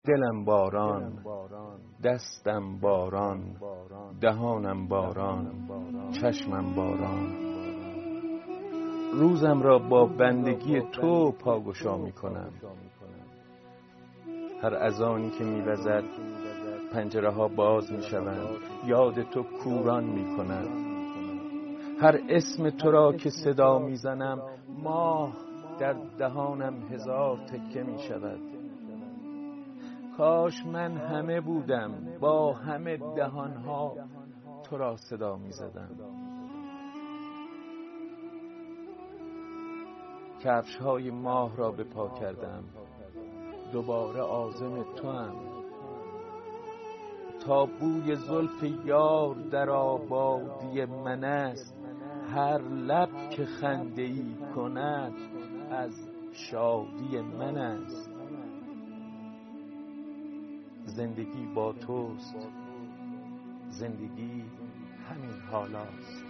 دلم باران، دستم باران، دهانم باران، چشمم باران. روزم را با بندگی تو پاگشا می کنم. هر اذانی که می وزد پنجره ها باز می شوند، یاد تو کوران می کند. هر اسم تو را که صدا می زنم، ماه در دهانم هزار تکه می شود. کاش من همه بودم، با همه دهانها تو را صدا می زدم. کفش های ماه را به پا کردم، دوباره عازم تو هم. تا بوی زلف یار در آبادی من است، هر لب که خنده ای کند از شادی من است. زندگی با توست، زندگی همین حالاست.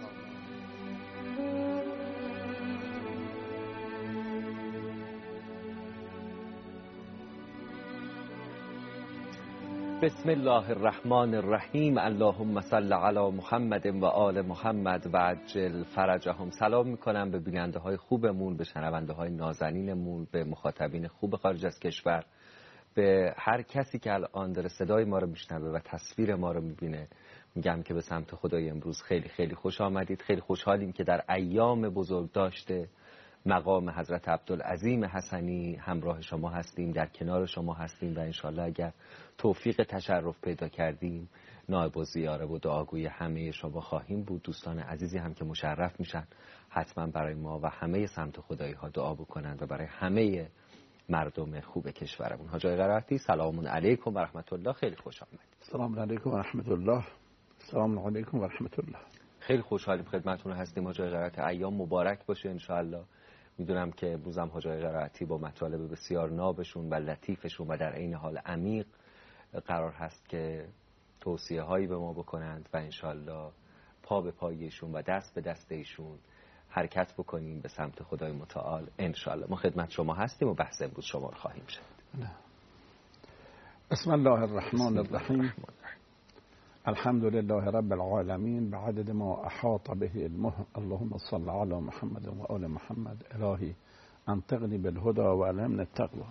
بسم الله الرحمن الرحیم. اللهم صل علی محمد و آل محمد و عجل فرجهم. سلام میکنم به بیننده های خوبمون، به شنونده های نازنینمون، به مخاطبین خوب خارج از کشور، به هر کسی که الان داره صدای ما رو میشنوه و تصویر ما رو میبینه. میگم که به سمت خدای امروز خیلی خیلی خوش آمدید. خیلی خوشحالیم که در ایام بزرگ داشته مقام حضرت عبدالعظیم حسنی همراه شما هستیم، در کنار شما هستیم و انشالله اگر توفیق تشرف پیدا کردیم نائب الزیاره و دعاگوی همه شما خواهیم بود. دوستان عزیزی هم که مشرف میشن حتما برای ما و همه سمت خدایی ها دعا بکنند و برای همه مردم خوب کشورمون. حاج آقای قرائتی سلام علیکم و رحمت الله. خیلی خوش آمدید. سلام علیکم و رحمت الله. سلام علیکم و رحمت الله. خیلی خوشحالیم خدمتتون هستیم. حاج آقای قرائتی ایام مبارک باشه انشالله. میدونم که امروز هم حاج آقای قرائتی با مطالب بسیار نابشون و لطیفشون و در عین حال عمیق قرار هست که توصیه هایی به ما بکنند و انشالله پا به پایشون و دست به دست ایشون حرکت بکنیم به سمت خدای متعال انشالله. ما خدمت شما هستیم و بحث امروز شما رو خواهیم شنید. بسم الله الرحمن الرحیم. الحمد لله رب العالمین بعدد ما احاط به علمه. اللهم صل علی محمد و آل محمد. الهی انطقنی بالهدى و علمنا التقوى.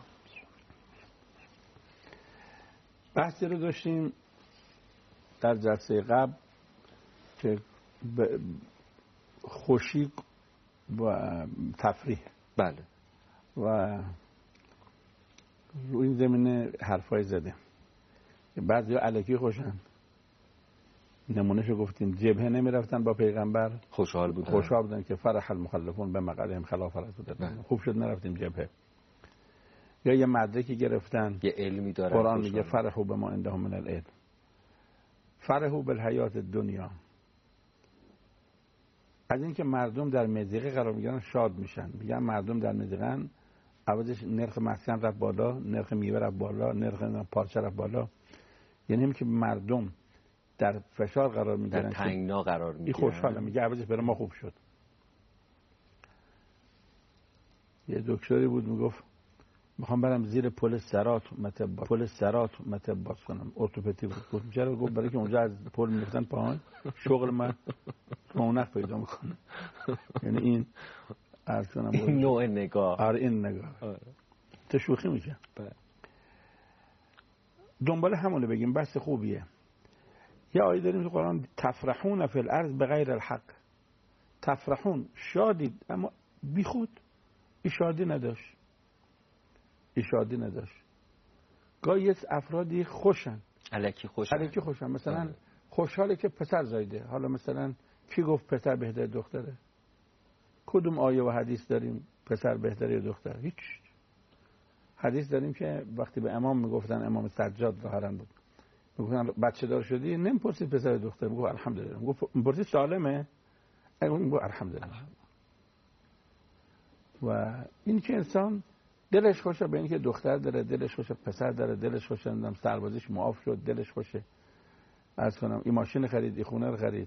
بحثی رو داشتیم در جلسه قبل که خوشی و تفریح. بله. و روی این زمینه حرفای زده. بعضی الکی خوشن. نمونهشو گفتیم. جبهه نمی رفتن با پیغمبر، خوشحال بودن که فرح المخلفون به مقعدهم خلاف رسول الله. خوب شد نرفتیم جبهه. یا یه مدرکی گرفتن، یه علمی دارن. قرآن میگه فرحوا بما عندهم من العلم، فرحوا بالحیات الدنیا. از اینکه مردم در مضیقه قرار میگیرن شاد میشن. میگن مردم در مضیقن، عوضش نرخ مسکن رفت بالا، نرخ میوه رفت بالا، نرخ پارچه رفت بالا. یعنی هم که مردم در فشار قرار میگیرن، در تنگنا قرار میگیرن، خوشحاله. میگه عوضش برای ما خوب شد. یه دکتری بود میگفت میخوام برم زیر پل سرات متباس کنم، ارتوپدی بود. گفتم چرا؟ گفت برای که اونجا از پل میفتن پایین شغل من رونق پیدا میکنه. یعنی این عرض کنم این نوع نگاه. آره این نگاه. تو شوخی میشه. دنبال همونه بگیم بس خوبیه. یه آیه داریم تو قرآن تفرحون فی الارض بغیر الحق. تفرحون شادید اما بی خود. این شادی نداشت. گاهی افرادی خوشن، الکی خوشن. مثلا خوشحاله که پسر زایده. حالا مثلا کی گفت پسر بهتر دختره؟ کدوم آیه و حدیث داریم پسر بهتره یا دختر؟ هیچ. حدیث داریم که وقتی به امام میگفتن، امام سجاد ظاهرا بود، میگفتن بچه دار شدی، نمیپرسید پسر دختر، میگفت الحمدلله. میگفت میپرسید سالمه؟ میگفت الحمدلله. و این که انسان دلش خوشه به اینکه دختر داره، دلش خوشه پسر داره، دلش خوشه سربازیش معاف شد، دلش خوشه عرض کنم این ماشین خرید، این خونه رو خرید.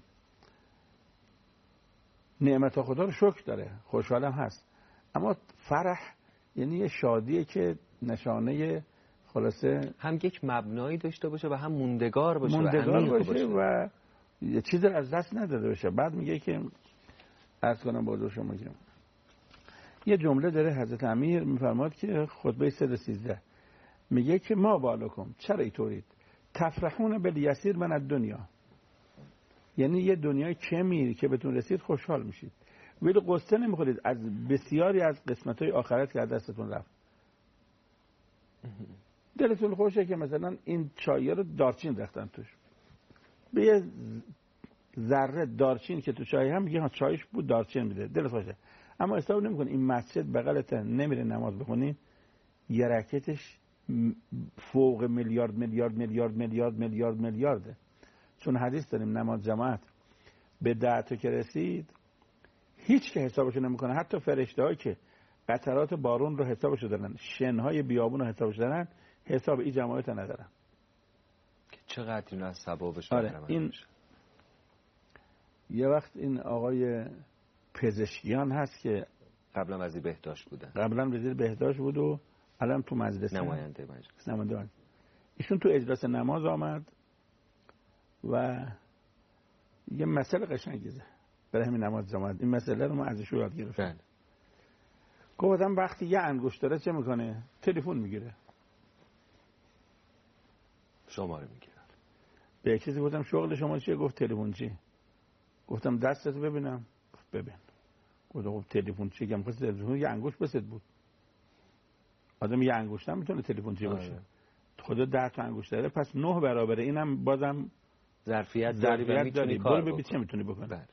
نعمت خدا رو شکر داره، خوشحالم هست. اما فرح یعنی یه شادیه که نشانه خلاصه هم یک مبنایی داشته باشه و هم موندگار باشه و یه چیزی از دست نداده باشه. بعد میگه که عرض کنم با شما که یه جمله داره حضرت امیر میفرماد که خطبه 313 میگه که ما بالکم چرا اینطورید تفرحون بالیسیر من الدنیا، یعنی یه دنیای کمی که بهتون رسید خوشحال میشید ولی قصه نمیخورید از بسیاری از قسمت‌های آخرت که از دستتون رفت. دلتون خوشه که مثلا این چای رو دارچین ریختن توش، به یه ذره دارچین که تو چای هم میگه چایش بود دارچین میده، دلت خوشه. اما حساب نمی‌کنی این مسجد بغلت نمیره نماز بخونی یه رکعتش فوق میلیارد میلیارد میلیارد میلیارد میلیارد میلیارده. چون حدیث داریم نماز جماعت به 10 تا که رسید هیچ که حسابشو نمیکنه، حتی فرشته‌ها که قطرات بارون رو حسابشو دارن، شنهای بیابون رو حسابشو دارن، حساب این جماعت ندارن. چقدر این از ثوابش این یه وقت این آقای پزشکیان هست که قبلا وزیر بهداشت بودن، قبلا وزیر بهداشت بود و الان تو مجلس نماینده مجلس. ایشون تو اجلاس نماز آمد و یه مسئله قشنگی زد برای همین نماز جماعت. این مسئله رو ما ازش یاد گرفتم. گفتم وقتی یه انگشت داره چه میکنه؟ تلفن میگیره، شماره میگیره. به یک کسی گفتم شغل شما چیه؟ گفت تلفن چی؟ گفتم دستت ببینم. گفت ببین. گفتم تلفن چی؟ گفتم تلفن یه انگشت بسد بود. آدم یه انگشت هم میتونه تلفن چی باشه. خدا 10 تا انگشت داره، پس 9 برابر اینم بازم ظرفیت داری. برو ببین چه میتونی بکنی. بله.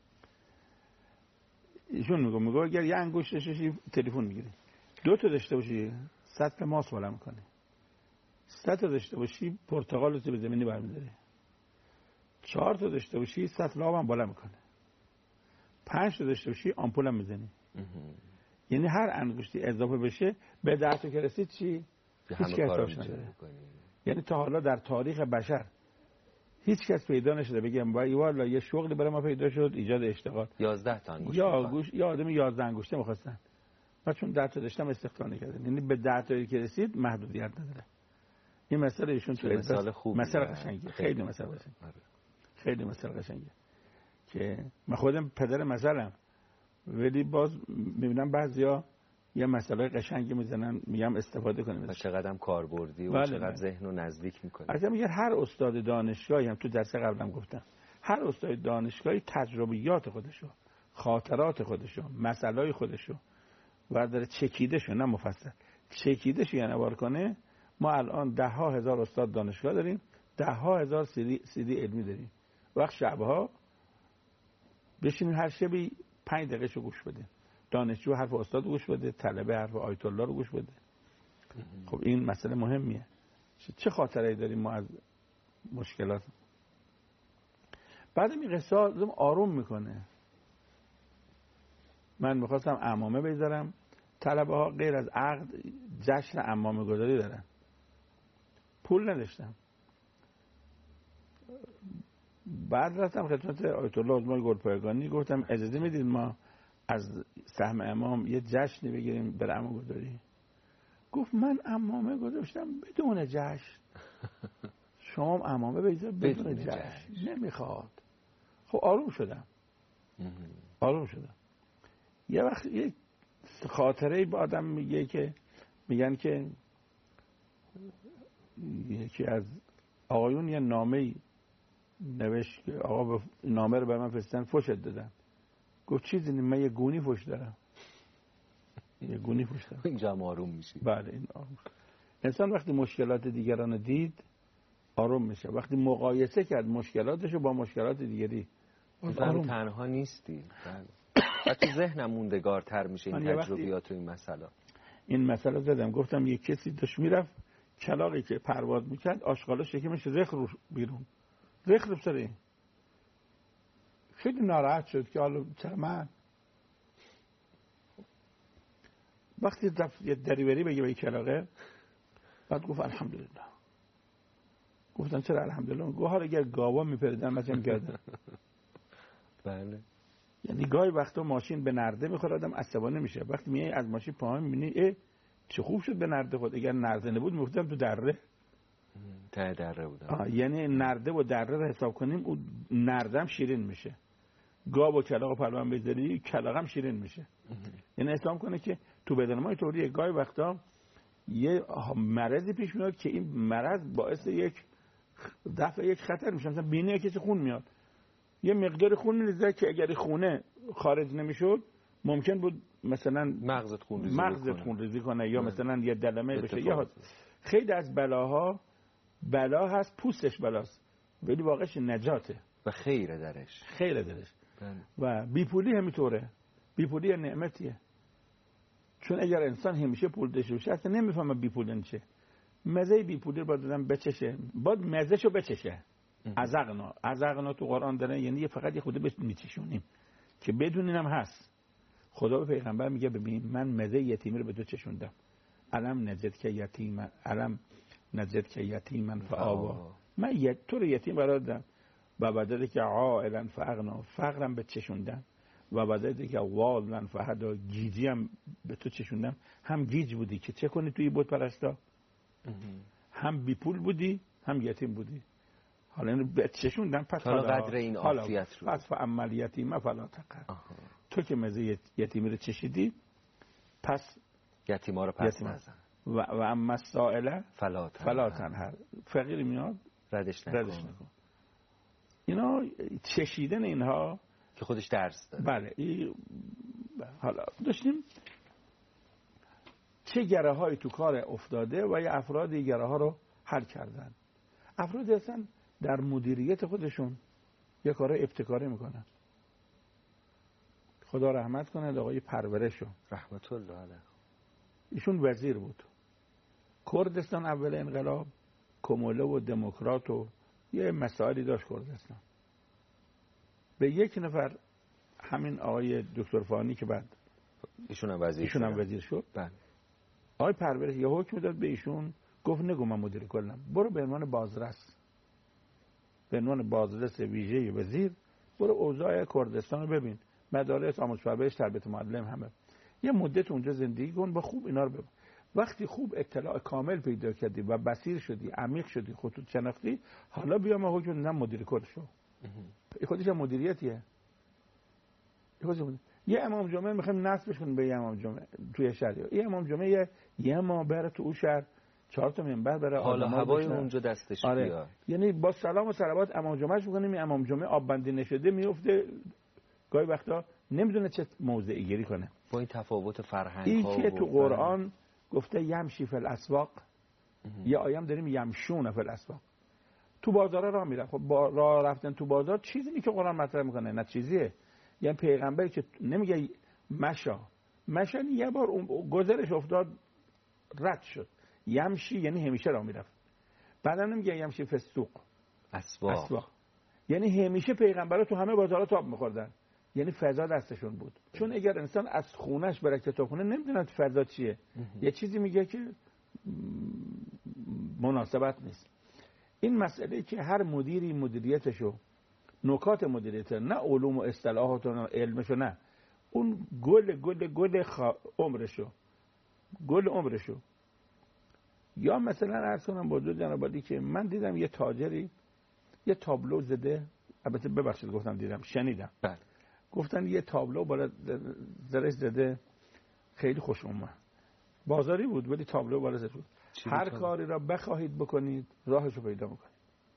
ایشون میگه اگر یه انگشت داشتی تلفن میگیری، 2 تا داشته باشی سطل ماس بالا میکنی، 3 تا داشته باشی پرتقال رو به زمینی برمی‌داری، 4 تا داشته باشی سطل آب هم بالا میکنه، 5 تا داشته باشی آمپول هم میزنی. یعنی هر انگشتی اضافه بشه به 10 تا که رسید چی؟ هیچ کس نداره. یعنی تا حالا در تاریخ بشر هیچ کس پیدا نشده بگم والا یه شغلی برای ما پیدا شد ایجاد اشتغال 11 تا انگشت یا آدم 11 انگشته می‌خواستن، بعد چون 10 تا داشتم استخدام نکردن. یعنی به 10 تایی که رسید محدودیت نداره. این مسئله ایشون تو مثال خوبه، مثال قشنگه، خیلی مثال قشنگه، خیلی مثال قشنگه که من خودم پدر مثلم، ولی باز میبینم بعضیا یه مسئله قشنگی میزنن میگم استفاده کنیم و چقدر کاربردی و چقدر ذهن رو نزدیک میکنه. اصلا میگه هر استاد دانشگاهی، هم تو درس قبلم گفتم، هر استاد دانشگاهی تجربیات خودشو، خاطرات خودشو، مسائل خودشو و داره چکیدهشو، نه مفصل چکیدهشو یعنی بار کنه. ما الان 10,000 استاد دانشگاه داریم، 10,000 CD علمی داریم. وقت شبها بشینیم هر شبی 5 دقیقه شو گوش بدیم. دانشجو حرف استاد گوش بده، طلبه حرف آیت الله رو گوش بده. خب این مسئله مهمیه. چه خاطره‌ای داریم ما از مشکلات؟ بعد این قصه آروم میکنه. من میخواستم عمامه بذارم، طلبه ها غیر از عقد جشن عمامه گذاری دارن، پول نداشتم. بعد رفتم خدمت آیت الله عظمای گلپایگانی، گفتم اجازه میدید ما از سهم امام یه جشنی بگیریم برای عمامه گذاری؟ گفت من عمامه گذاشتم بدون جشن، شما عمامه بذار بدون جشن. نمیخواد. خب آروم شدم. یه وقت یه خاطره با آدم میگه که میگن که یکی از آقایون یه نامه‌ای نوشت که آقا نامه رو به من فرستادن، فوشت دادن. گفت چیزی من یه گونی فوش دارم. یه گونی فوش دارم. اینجا آروم میشی. بله این آروم. انسان وقتی مشکلات دیگران دید آروم میشه. وقتی مقایسه کرد مشکلاتشو با مشکلات دیگری آروم تنها نیستی. و تو ذهنم موندگارتر میشه این تجربیات و این مسئله. این مسئله زدم گفتم یک کسی داشت میرفت کلاغی که پرواز میکرد آشغالا شکمش رخ رو بیرون، رخ رو سره. خیلی ناراحت شد که حالا چرا من. وقتی یه دریوری بگه به این کلاغه، بعد گفت الحمدلله. گفتن چرا الحمدلله؟ گفت حالا اگر گاوا میپردن مثلا کردن. بله. یعنی گاهی وقتا ماشین به نرده میخوره آدم عصبانی میشه. وقتی میای از ماشین پایین میبینی چه خوب شد به نرده خود. اگر نرده نبود میگفتم تو دره. ته دره بودم. یعنی نرده و دره رو حساب کنیم، اون نردم شیرین میشه. گاو و کلاغ پلوان بذاری کلاغم شیرین میشه. یعنی حساب کنه که تو بدن ما اینطوریه. گاهی وقتا یه مرضی پیش میاد که این مرض باعث یک دفعه یک خطر میشه. مثلا بینه کسی خون میاد، یه مقدار خون ریزه که اگر خونه خارج نمیشد ممکن بود مثلا مغزت خون ریزی کنه یا مثلا یه دلمه بشه. یا خیلی از بلاها بلا هست، پوستش بلاست ولی واقعش نجاته و خیره درش. و بیپولی همینطوره. بیپولی نعمتیه، چون اگر انسان همیشه پول داشته باشه اصلا نمیفهمه بیپولی چیه. مزه بیپولی رو باید آدم بچشه، باید مزهشو بچشه. ازغنا تو قرآن داره، یعنی فقط یه خود بهش میچشونیم که بدونین هم هست. خدا به پیغمبر میگه ببین من مزه یتیمی رو به تو چشوندم. علم نجد که یتیما فآوا. من تو رو یتیم قرار دادم و بعد که عائلا فاغنا، فقرم به چشوندم و بعد که والا فهدا، گیجی هم به تو چشوندم. هم گیج بودی که چه کنی توی بت پرستا، هم بی پول بودی هم یتیم بودی. حالا اینو به چشوندم. پس حالا قدر این عافیت رو پس فاما یتیم فلا تقهر. تو که مزه یتیمی رو چشیدی پس یتیما رو پس نزن. و اما السائل فلا تنهر. فقیر میاد ردش نکن. اینا چشیدن اینها که خودش درس داره. بله. حالا داشتیم چه گره هایی تو کار افتاده و یه افرادی گره ها رو حل کردن. افرادی هستن در مدیریت خودشون یه کار ابتکاری میکنن. خدا رحمت کنه آقای پرورشو رحمت الله علیه. ایشون وزیر بود کردستان اول انقلاب، کموله و دموکرات و یه مسائلی داشت کردستان. به یک نفر همین آقای دکتر فانی که بعد ایشون هم وزیر شد، بله. آقای پرورش یه حکم داد به ایشون، گفت نگو من مدیر کلم، برو به عنوان بازرس، به عنوان بازرس ویژه وزیر برو اوضاع کردستان رو ببین، مدارس، آموزش پرورش، تربیت معلم، همه. یه مدت اونجا زندگی کن و خوب اینا رو ببین. وقتی خوب اطلاع کامل پیدا کردی و بصیر شدی، عمیق شدی، خطوط شناختی، حالا بیا ما حکم دادم مدیر کل شو. خودش هم مدیریتیه. یه امام جمعه میخوایم نصبش کنیم به یه امام جمعه توی شهر. یه امام جمعه یه ما بره تو اون شهر 4 تا منبر بره، حالا هوای اونجا دستش بیاد. یعنی با سلام و صلوات امام جمعهش میکنیم. امام جمعه آب بندی نشده میفته، گاهی وقتا نمیدونه چه موضعی گیری کنه. با این تفاوت فرهنگ این که تو قرآن گفته یمشی فی الاسواق، یه آیه داریم یمشون فی الاسواق، تو بازارا راه میره. خب با راه رفتن تو بازار چیزی نیست که قرآن مطرح میکنه، نه چیزیه. یعنی پیغمبری که نمیگه مشا یه بار گذرش افتاد رد شد. یمشی یعنی همیشه راه میرفت. بعدا نمیگه یمشی فی السوق، اسواق یعنی همیشه پیغمبرا تو همه بازارا تاب میخوردن، یعنی فضا دستشون بود. چون اگر انسان از خونش بره کتابخونه نمیدونه فضا چیه، یه چیزی میگه که مناسبت نیست. این مسئله که هر مدیری مدیریتشو، نکات مدیریت، نه علوم و اصطلاحات و علمشو، نه اون گل عمرشو. یا مثلا عرض کنم با دو جناب عالی که من دیدم یه تاجری یه تابلو زده، البته ببخشید گفتم دیدم، شنیدم بله. گفتن یه تابلو بالا زرش زده، خیلی خوش اومد، بازاری بود ولی تابلو بالا زده بود. هر کاری را بخواهید بکنید راهشو پیدا میکنید،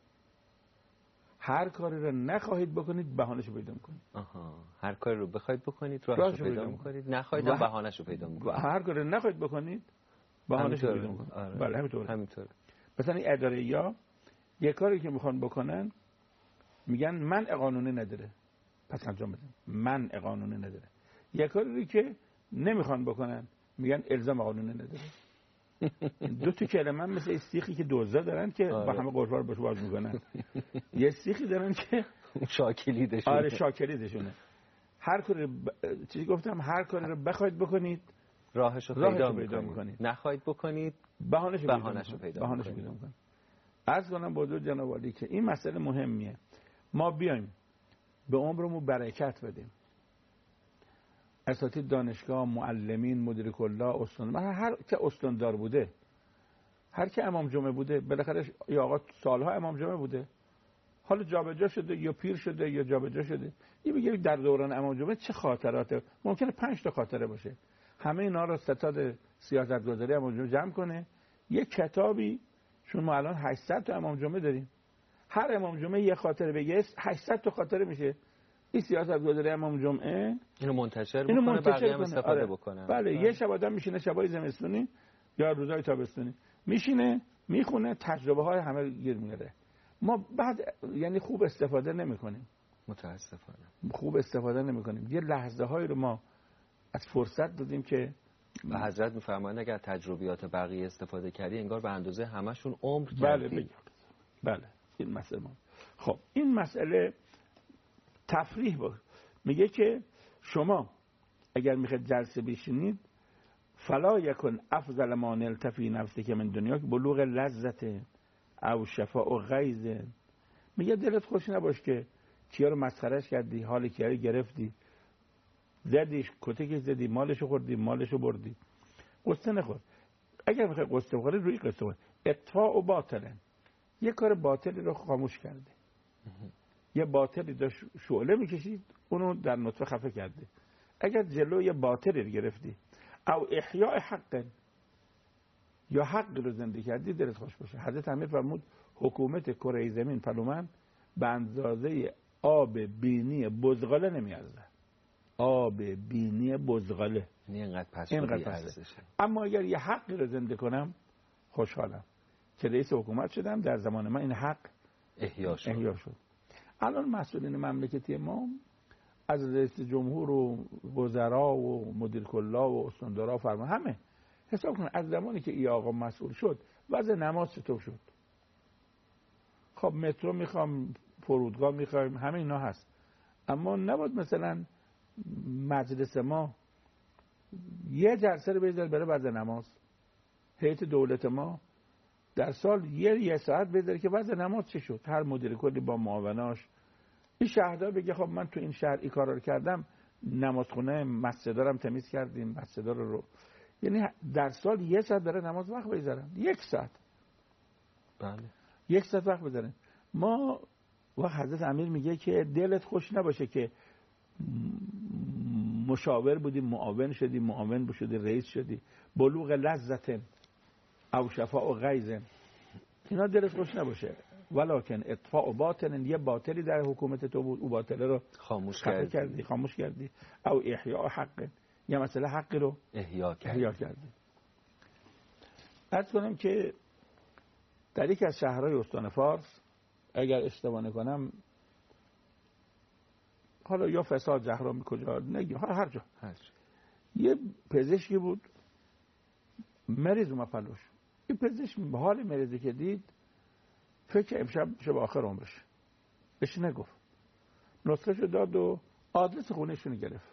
هر کاری را نخواهید بکنید بهانه‌شو پیدا میکنید. هر کاری رو بخواید بکنید راهشو پیدا میکنید، نخواهید بهانه‌شو پیدا میکنید. هر کاری را نخواهید بکنید بهانه‌شو پیدا میکنید. بله همینطوره. مثلا این اداره‌یا یه کاری که میخوان بکنن میگن منع قانونی نداره پس انجام بدن، منع قانونی نداره. یه کاری که نمیخوان بکنن میگن الزام قانونی نداره. دو تا کلمه مثل استیخی که دوزا دارن که با همه قرفا رو باز میکنن. یه استیخی دارن که شاکلیدشونه. شاکلیدشونه. هر کاری چیزی گفتم، هر کاری رو بخواید بکنید راهشو پیدا میکنید، نخواهید بکنید بهانه‌شو پیدا میکنید. عرض کنم با دو جناب عالی که این مسئله مهمیه. ما بیایم به عمرمون برکت بدیم. اساتید دانشگاه، معلمین، مدیر کلا، استاندار، هر که استاندار بوده، هر که امام جمعه بوده، بالاخره یا آقا سالها امام جمعه بوده، حالا جابجا شده یا پیر شده یا جابجا شده. این میگه در دوران امام جمعه چه خاطرات، ممکنه 5 تا خاطره باشه. همه اینا رو ستاد سیاستگذاری امام جمعه جمع کنه، یک کتابی، چون ما الان 800 تا امام جمعه داریم، هر امام جمعه یه خاطره بگه 800 تا خاطره میشه. این سیاستگذاری امام جمعه اینو منتشر بکنه، بقیه هم استفاده بکنن. بله، یه شب آدم میشینه شبای زمستونی یا روزای تابستونی میشینه میخونه، تجربه های همه گیر میاره. ما بعد یعنی خوب استفاده نمیکنیم، متاسفانه خوب استفاده نمیکنیم. یه لحظه هایی رو ما از فرصت دادیم که و حضرت میفرمایند اگر تجربیات بقیه استفاده کردی انگار به اندازه همشون عمر بله کردی. بله این مسئله ما. خب این مسئله تفریح بود. میگه که شما اگر میخواید جلسه بشینید فلا یکن افضل ما نلت فی نفسک من دنیا که بلوغ لذت او شفاء و غیظ. میگه دلت خوش نباش که کیا رو مسخرهش کردی، حال کیا رو گرفتی، زدیش، کتکش زدی، مالشو خوردی، مالشو بردی. قصه نخور. اگر میخوای قصه بخوری روی قصه بخور. اطفاء و باطله، یه کار باطلی رو خاموش کرده. یه باطلی داشت شعله میکشید، اونو در نطفه خفه کرده. اگر جلوی باطلی رو گرفتی او احیاء حق، یا حق رو زنده کردی، دلت خوش باشه. حضرت امیر فرمود حکومت کره زمین پلومن به اندازه آب بینی بزغاله نمیارزه. آب بینی بزغاله اینقدر پسه. اما اگر یه حقی رو زنده کنم خوشحالم که رئیس حکومت شدم، در زمان من این حق احیا شد. الان مسئولین مملکتی ما از رئیس جمهور و وزرا و مدیر کلا و استاندارا و فرمان همه حساب کنن از زمانی که این آقا مسئول شد وضع نماز چطور شد. خب مترو میخوام، فرودگاه میخوایم، همه اینا هست، اما نباید مثلا مجلس ما یه جلسه رو بذاره برای وضع نماز. هیئت دولت ما در سال یه ساعت بذاره که وضع نماز چه شد، هر مدیر کلی با معاوناش. این شهردار بگه خب من تو این شهر این کارا رو کردم، نمازخونه مسجدارم تمیز کردیم، مسجدار رو. یعنی در سال یه ساعت برای نماز وقت بذارن، یک ساعت. بله. یک ساعت وقت بذارن. ما و حضرت امیر میگه که دلت خوش نباشه که مشاور بودی، معاون شدی، معاون شدی، رئیس شدی، بلوغ لذت او شفاء و غیظ، اینا دلت خوش نباشه. ولکن اطفاء باطن، یه باطلی در حکومت تو بود، او باطله رو خاموش کردی. او احیاء حق، یه مسئله حقی رو احیا کردی. عرض کنم که در یک از شهرهای استان فارس، اگر اشتباه نکنم، حالا یا فساد جهرمی کجا نگی، هر جا یه پزشکی بود، مریض اومد پلوش. این پزشک به حال مریضی که دید فکر امشب شب آخر عمرش، بهش نگفت، نسخه‌شو داد و آدرس خونه‌شون گرفت.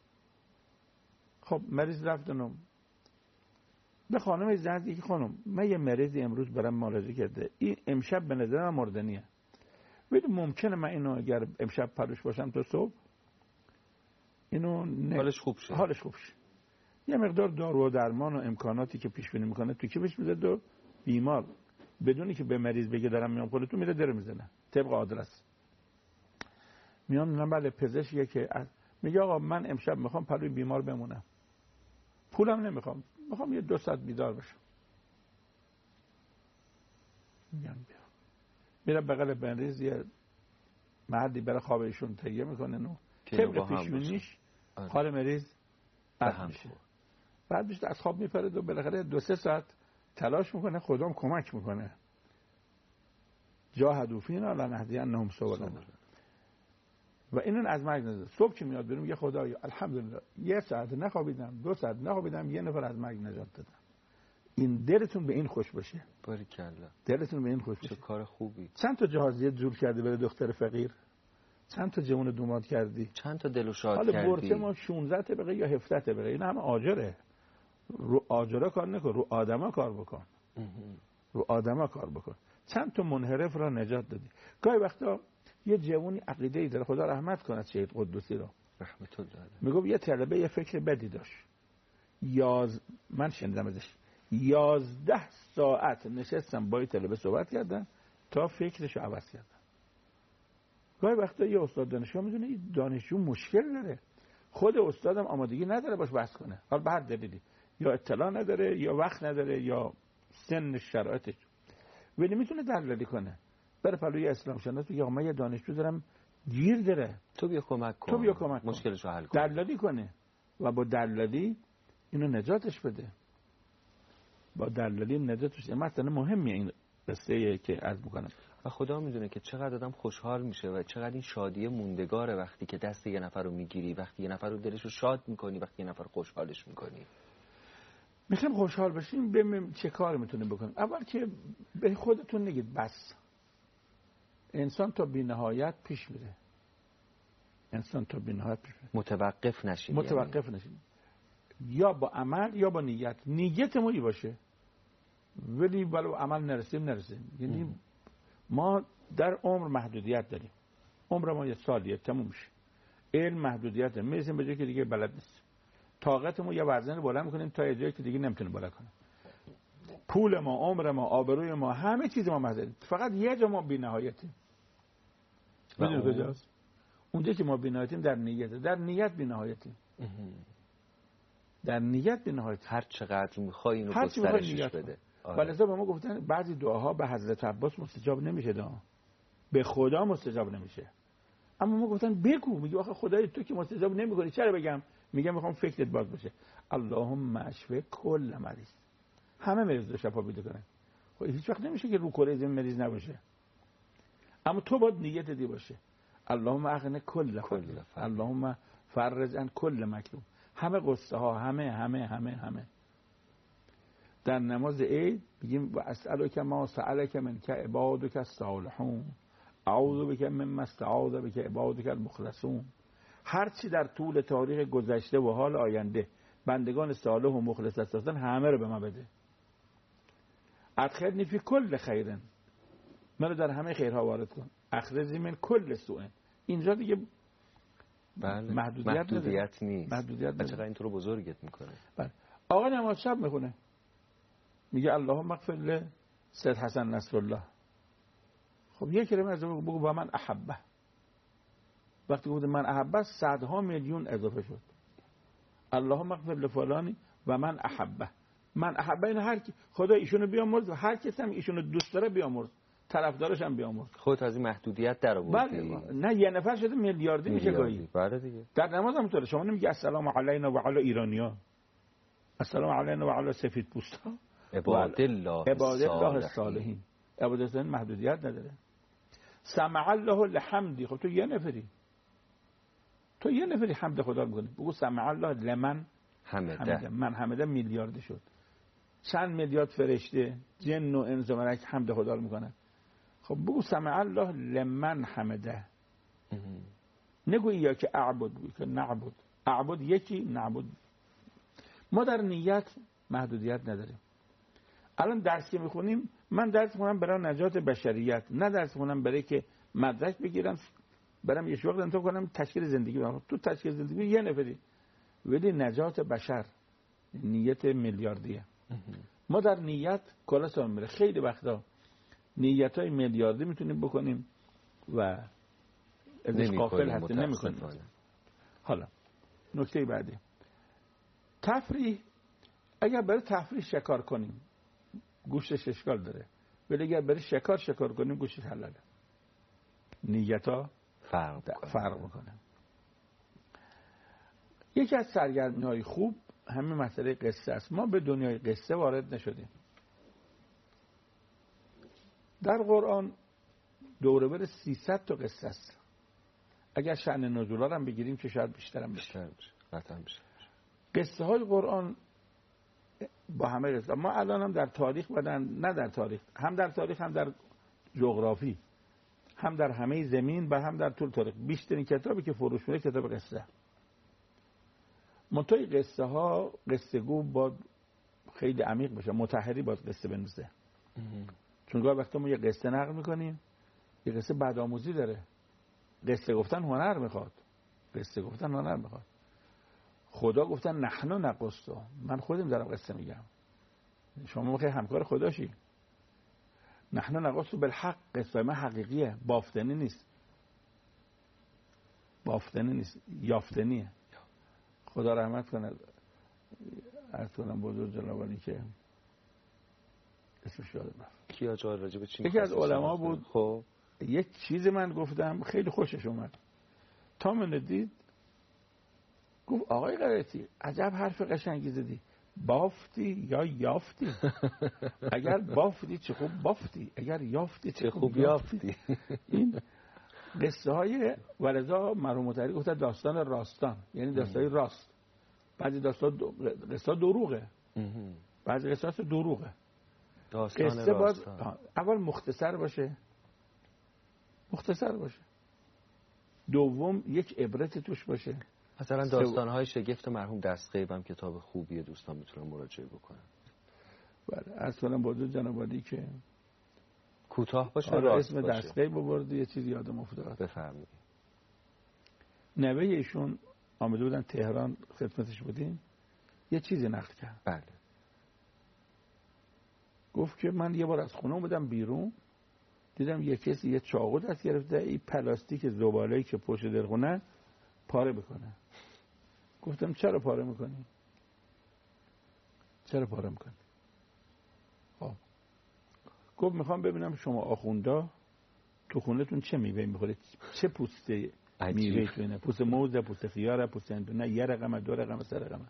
خب مریض رفتن به خانم زنگ زد که خانم من یه مریضی امروز برام مراجعه کرده، این امشب به نظر من مردنیه، ببین ممکنه من اینو اگر امشب پلوش باشم تا صبح اینو حالش خوب شه. یه مقدار دارو و درمان و امکاناتی که پیش بینی میکنه تو کیفش میذاره و بیمار بدونی که به مریض بگه دارم میام خودتون میره در میزنه طبق آدرس. میام میگم بله پزشکیه که میگه آقا من امشب میخوام پلوی بیمار بمونم، پولم نمیخوام، میخوام یه 2 ساعت بیدار بشم. میگم بیا، میره بغل مریض یه مردی برای خواب ایشون تهیه میکنن و طبق پیشبینیش حال مریض بد میشه. بعد بیشتر از خواب میپرد و بالاخره 2-3 ساعت تلاش میکنه، خدام کمک میکنه. جاهدوا فینا لنهدینهم سبلنا. و اینو از مرگ نجات. صبح که میاد بریم میگه خدایا الحمدلله 1 ساعت نخوابیدم، 2 ساعت نخوابیدم، یه نفر از مرگ نجات دادم. این دلتون به این خوش باشه. باریکلا. دلتون به این خوش باشه. چه کار خوبی. چند تا جهازیه جور کردی برای دختر فقیر؟ چند تا جوون دوماد کردی؟ چند تا دلو شاد کردی؟ حالا برسه ما 16 طبقه یا 17 طبقه، این همه آجره. رو آجرا کار نکن، رو آدما کار بکن. رو آدما کار بکن. چند تا منحرف را نجات دادی. گاهی وقتا یه جوونی عقیده‌ای داره، خدا رحمت کنه شهید قدوسی رو، رحمت الله علیه میگم یه طلبه یه فکر بدی داشت. من شنیدم ازش 11 ساعت نشستم با این طلبه صحبت کردن تا فکرشو عوض کردن. گاهی وقتا یه استاد دانشگاه میدونه این دانشجو مشکل داره، خود استادم آمادگی نداره باش بحث کنه، حالا به هر دلیلی، یا اطلاع نداره یا وقت نداره یا سن شرایطش، ولی میتونه دلالی کنه. بره پلوی اسلام شناس بگه من یه دانشجو دارم گیر داره، تو بیا کمک کن، مشکلشو حل کن، دلالی کنه و با دلالی اینو نجاتش بده. با دلالی نجاتش. مثلا مهمیه این قصه که عرض میکنم. و خدا میدونه که چقدر آدم خوشحال میشه و چقدر این شادی موندگاره وقتی که دست یه نفر رو میگیری، وقتی یه نفر رو دلش رو شاد میکنی، وقتی یه نفر خوشحالش میکنی. میخوایم خوشحال بشیم ببینیم چه کار میتونیم بکنیم. اول که به خودتون نگید بس. انسان تا بی‌نهایت پیش میره. انسان تا بی‌نهایت پیش میره. متوقف نشین. یا با عمل یا با نیت. نیت ما این باشه ولی ولو عمل نرسیم. یعنی ما در عمر محدودیت داریم. عمر ما یه سالیه تموم میشه. علم محدودیت داره. میرسیم به جایی که دیگه بلد نیست. طاقتمون یه وزن رو بالا میکنیم تا یه جایی که دیگه نمیتونه بالا کنه. پول ما، عمر ما، آبروی ما، همه چیز ما محدوده. فقط یه جا ما بی‌نهایتیم. میدونید کجاست؟ اونجا که ما بی‌نهایتیم در نیت. در نیت بی‌نهایتیم. در نیت بی‌نهایت. هر چقدر می‌خوای اینو گسترشش بده. ولذا به ما گفتن بعضی دعاها به حضرت عباس مستجاب نمیشه، به خدا مستجاب نمیشه. اما ما گفتن بگو. میگه آخه خدای تو که مستجاب نمیکنی چرا بگم؟ میگم میخوام فکرت باز باشه. اللهم اشفی کل مریض. همه مریض رو شفا بده کنه. خب هیچ وقت نمیشه که رو کره زمین مریض نباشه. اما تو باید نیت دی باشه. اللهم اغن کل فقر. اللهم فرج عن کل مکروب. همه قصه ها، همه در نماز عید میگیم و اسالک ما سالک من که عبادک الصالحون اعوذ بک مما استعاذ بک عبادک المخلصون. هر چی در طول تاریخ گذشته و حال آینده بندگان صالح و مخلص هستن همه رو به ما بده. ادخلنی فی کل خیر. منو در همه خیرها وارد کن. اخرجنی من کل سوء. اینجا دیگه بله. محدودیت نیست. چقدر این تو رو بزرگت میکنه. بله. آقا نماز شب میخونه میگه اللهم اغفر له سید حسن نصرالله. خب یک کلمه از بگو با من احبه. وقتی گفت من احبه صدها میلیون اضافه شد. اللهم اغفر لفلانی و من احبه. من احبه این هر کی خدا ایشونو بیامرز و هر کسی هم ایشونو دوست داره بیامرز، طرفدارش هم بیامرز. خودت از این محدودیت در آوردی. بله. نه یه نفر شده میلیاردی میشه گاهی. بله دیگه. در نماز هم طوره. شما نمیگی السلام علینا و علی ایرانیا، السلام علینا و علی سفید پوستا، عباد الله الصالحین. عبادت الله محدودیت نداره. سمع الله لحمدی. خب تو یه نفری حمد خدا رو میکنی. بگو سمع الله لمن حمده. من حمده میلیاردی شد. چند میلیارد فرشته جن و انس و ملائکه حمد خدا رو میکنن. خب بگو سمع الله لمن حمده. نگویی یا که اعبد، بگو که نعبد. اعبد یکی، نعبد. ما در نیت محدودیت نداریم. الان درس که میخونیم من درس میخونم برای نجات بشریت، نه درس میخونم برای که مدرک بگیرم برام یه شغل انتخاب کنم تشکیل زندگی بدم. تو تشکیل زندگی یه نفری ولی نجات بشر نیت میلیاردیه. ما در نیت کلاسمون میره. خیلی وقتا نیتای میلیاردی میتونیم بکنیم و ازش غافل هستیم نمیکنیم. حالا نکته بعدی تفریح. اگر برای تفریح شکار کنیم گوشتش اشکال داره، ولی اگر برای شکار کنیم گوشتش حلاله. نیتا فرق میکنه. یکی از سرگرمی‌های خوب همین مسئله قصه است. ما به دنیای قصه وارد نشدیم. در قرآن دوره بر 300 تا قصه است. اگر شأن نزولا رو هم بگیریم که شاید بیشتر بشه. قصه های قرآن با همه قصه. ما الان هم در تاریخ نه در تاریخ، هم در تاریخ هم در جغرافی، هم در همه زمین و هم در طول تاریخ بیشترین کتابی که فروش میره کتاب قصه. منتهای قصه ها قصه گو باید خیلی عمیق باشه. مطهری باید قصه بنویسه. چون گاهی وقتا ما یه قصه نقل میکنیم، یه قصه بدآموزی داره. قصه گفتن هنر میخواد. قصه گفتن نه میخواد. خدا گفتن نحنو نقص، من خودم دارم قصه میگم، شما میخوای همکار خداشی. نحنو نقص بالحق، قصه من حقیقیه، بافتنی نیست، بافتنی نیست، یافتنیه. خدا رحمت کنه ارسلان بزرگ جنابالی که اسمش یادم رفت، کیا جا راجب چی یکی از علما بود. خب یک چیز من گفتم خیلی خوشش اومد، تا من دید گفت آقای قرائتی عجب حرف قشنگی زدی، بافتی یا یافتی؟ اگر بافتی چه خوب بافتی، اگر یافتی چه خوب یافتی. این قصه های ولذا مرحوم مطهری گفت داستان راستان، یعنی داستانی راست. بعضی داستان قصه دروغه، بعضی قصه دروغه. داستان راست اول مختصر باشه، دوم یک عبرت توش باشه. مثلا داستان‌های شگفت مرحوم دستغیب هم کتاب خوبیه، دوستان میتونن مراجعه بکنن. بله اصلا بازو جنابالی که کوتاه باشه، راست اسم باشه. دستغیب برد یه چیزی یادم افتاد. بفرمایید. نوه ایشون آمده بودن تهران خدمتش بودیم، یه چیزی نقل کرد. بله. گفت که من یه بار از خونه اومدم بیرون، دیدم یه کسی یه چاقو دست گرفته، این پلاستیک زباله‌ای که پشت درخونه پاره بکنه. گفتم چرا پاره میکنی؟ چرا پاره میکنی؟ خب گفت میخوام ببینم شما آخوندا تو خونتون چه میوه میخورید، چه پوست میوه توینه، پوست موز، پوست خیار، پوست نه یه رقم، دو رقم، سه رقم.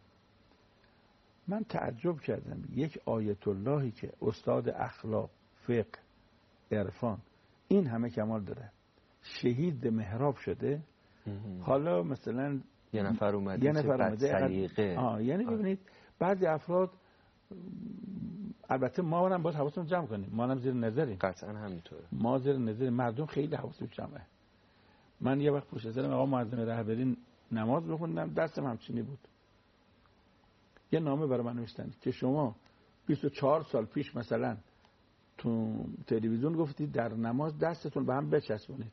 من تعجب کردم، یک آیت اللهی که استاد اخلاق، فقه، عرفان این همه کمال داره، شهید محراب شده، حالا مثلا یه نفر اومده سلیقه. یعنی ببینید بعضی افراد، البته ما هم باید حواسمون جمع کنیم، ما هم زیر نظریم، قطعا همینطوره، ما زیر نظر مردم خیلی حواسشون جمعه. من یه وقت پشت سر آقا معظم رهبری نماز بخوندم، دستم همچینی بود، یه نامه برای من نوشتن که شما 24 سال پیش مثلا تو تلویزیون گفتید در نماز دستتون به هم بچسبونید،